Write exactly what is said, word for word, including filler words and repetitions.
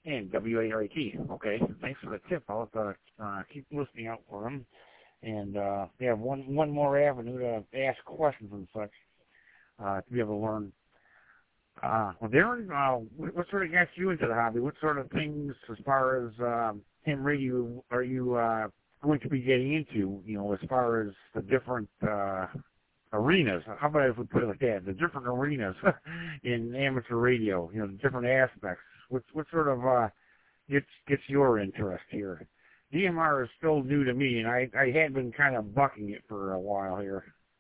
And W A R T. Okay, thanks for the tip. I'll have to uh, keep listening out for them. And uh, they have one one more avenue to ask questions and such uh, to be able to learn. Uh, well, Darren, uh, what, what sort of got you into the hobby? What sort of things, as far as um, ham radio, are you uh, going to be getting into? You know, as far as the different uh, arenas. How about if we put it like that? The different arenas in amateur radio. You know, the different aspects. What what sort of uh, gets gets your interest here? D M R is still new to me, and I I had been kind of bucking it for a while here.